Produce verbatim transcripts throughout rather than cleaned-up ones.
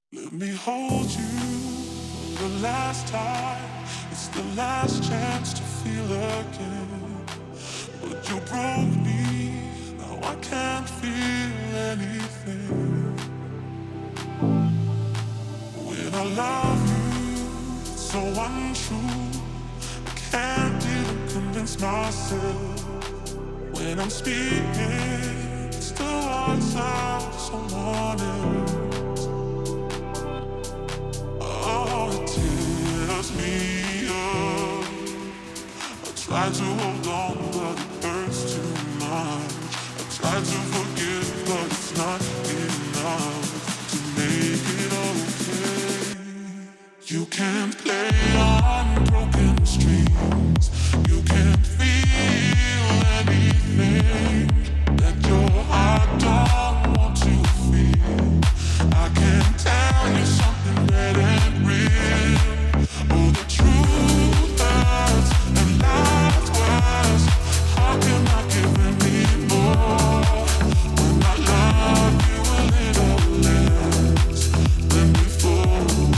Let me hold you for the last time. It's the last chance to feel again. But you broke me, now I can't feel anything. When I love you, it's so untrue. I can't even convince myself. When I'm speaking, it's the words of someone else. Oh, it tears me up. I try to hold on, but it hurts too much. I try to forget, but it's not enough to make it okay. You can't play on broken strings. You can't feel anything that your heart don't want to feel. I can't tell you something that ain't real. Oh, the truth hurts and lies worse. How can I give any more when I love you a little less than before?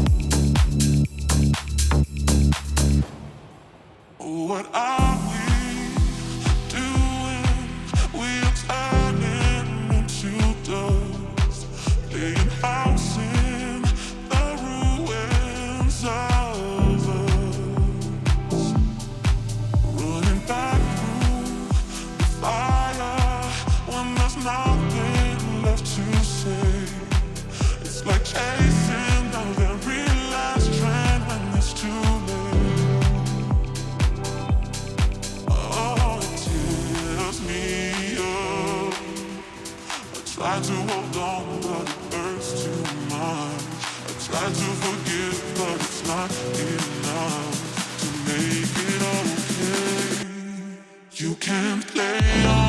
What are we doing? We're turning into dust, laying house in the ruins of us, running back through the fire when there's nothing left to say. It's like chasing the very last train when it's too late. Oh, it tears me up. I try to hold on, but it hurts too much. I try to forget, but it's not enough to make it okay. You can't play on